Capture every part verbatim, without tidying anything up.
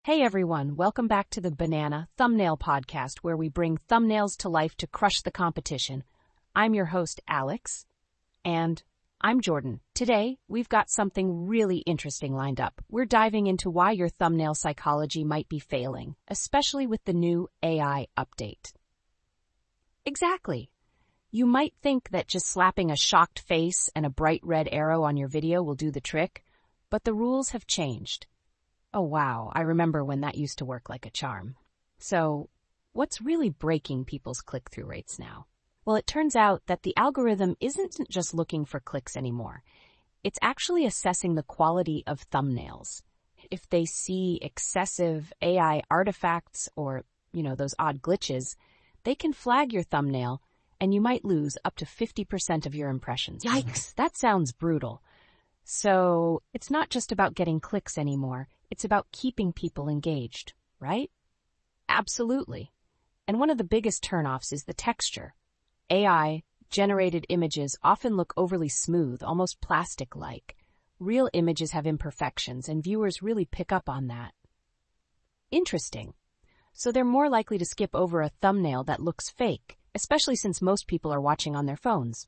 Hey everyone, welcome back to the Banana Thumbnail Podcast, where we bring thumbnails to life to crush the competition. I'm your host, Alex, and I'm Jordan. Today, we've got something really interesting lined up. We're diving into why your thumbnail psychology might be failing, especially with the new A I update. Exactly. You might think that just slapping a shocked face and a bright red arrow on your video will do the trick, but the rules have changed. Oh wow, I remember when that used to work like a charm. So, what's really breaking people's click-through rates now? Well, it turns out that the algorithm isn't just looking for clicks anymore. It's actually assessing the quality of thumbnails. If they see excessive A I artifacts or, you know, those odd glitches, they can flag your thumbnail and you might lose up to fifty percent of your impressions. Yikes, that sounds brutal. So, it's not just about getting clicks anymore. It's about keeping people engaged, right? Absolutely. And one of the biggest turnoffs is the texture. A I-generated images often look overly smooth, almost plastic-like. Real images have imperfections, and viewers really pick up on that. Interesting. So they're more likely to skip over a thumbnail that looks fake, especially since most people are watching on their phones.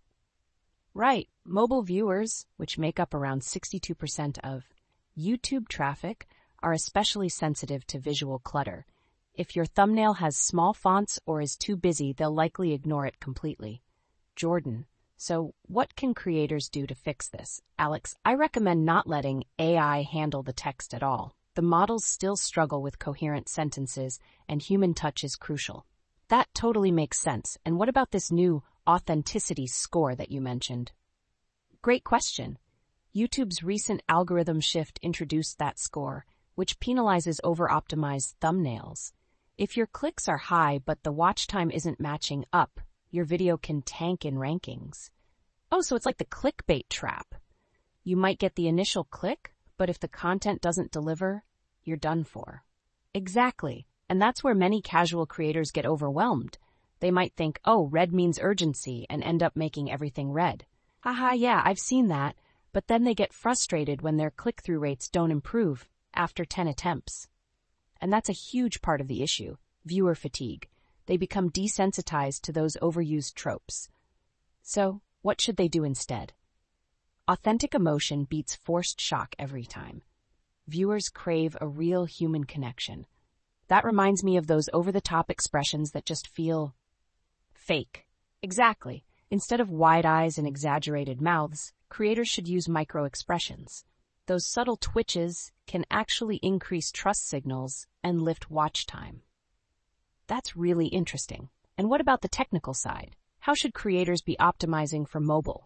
Right, mobile viewers, which make up around sixty-two percent of YouTube traffic, are especially sensitive to visual clutter. If your thumbnail has small fonts or is too busy, they'll likely ignore it completely. Jordan, so what can creators do to fix this? Alex, I recommend not letting A I handle the text at all. The models still struggle with coherent sentences, and human touch is crucial. That totally makes sense. And what about this new authenticity score that you mentioned? Great question. YouTube's recent algorithm shift introduced that score, which penalizes over-optimized thumbnails. If your clicks are high but the watch time isn't matching up, your video can tank in rankings. Oh, so it's like the clickbait trap. You might get the initial click, but if the content doesn't deliver, you're done for. Exactly. And that's where many casual creators get overwhelmed. They might think, oh, red means urgency, and end up making everything red. Haha, yeah, I've seen that. But then they get frustrated when their click-through rates don't improve after ten attempts. And that's a huge part of the issue, viewer fatigue. They become desensitized to those overused tropes. So, what should they do instead? Authentic emotion beats forced shock every time. Viewers crave a real human connection. That reminds me of those over-the-top expressions that just feel fake. Exactly. Instead of wide eyes and exaggerated mouths, creators should use micro-expressions. Those subtle twitches can actually increase trust signals and lift watch time. That's really interesting. And what about the technical side? How should creators be optimizing for mobile?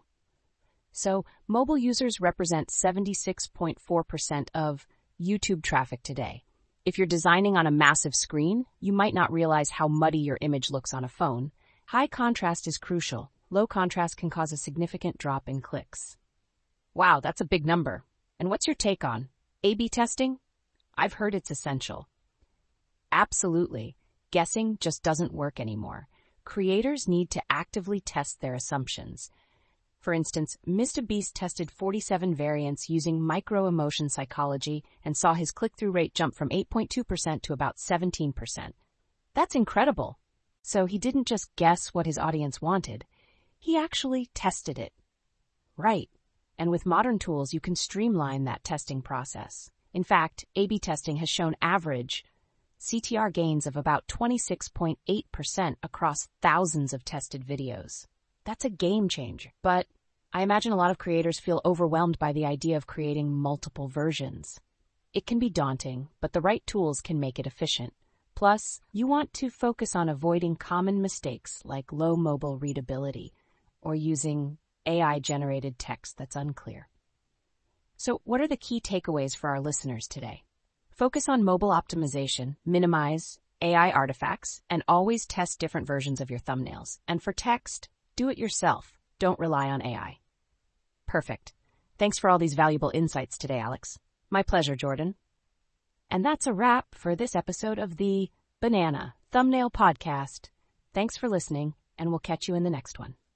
So, mobile users represent seventy-six point four percent of YouTube traffic today. If you're designing on a massive screen, you might not realize how muddy your image looks on a phone. High contrast is crucial. Low contrast can cause a significant drop in clicks. Wow, that's a big number. And what's your take on A B testing? I've heard it's essential. Absolutely. Guessing just doesn't work anymore. Creators need to actively test their assumptions. For instance, MrBeast tested forty-seven variants using micro-emotion psychology and saw his click-through rate jump from eight point two percent to about seventeen percent. That's incredible. So he didn't just guess what his audience wanted. He actually tested it. Right. And with modern tools, you can streamline that testing process. In fact, A B testing has shown average C T R gains of about twenty-six point eight percent across thousands of tested videos. That's a game changer. But I imagine a lot of creators feel overwhelmed by the idea of creating multiple versions. It can be daunting, but the right tools can make it efficient. Plus, you want to focus on avoiding common mistakes like low mobile readability or using A I-generated text that's unclear. So, what are the key takeaways for our listeners today? Focus on mobile optimization, minimize A I artifacts, and always test different versions of your thumbnails. And for text, do it yourself. Don't rely on A I. Perfect. Thanks for all these valuable insights today, Alex. My pleasure, Jordan. And that's a wrap for this episode of the Banana Thumbnail Podcast. Thanks for listening, and we'll catch you in the next one.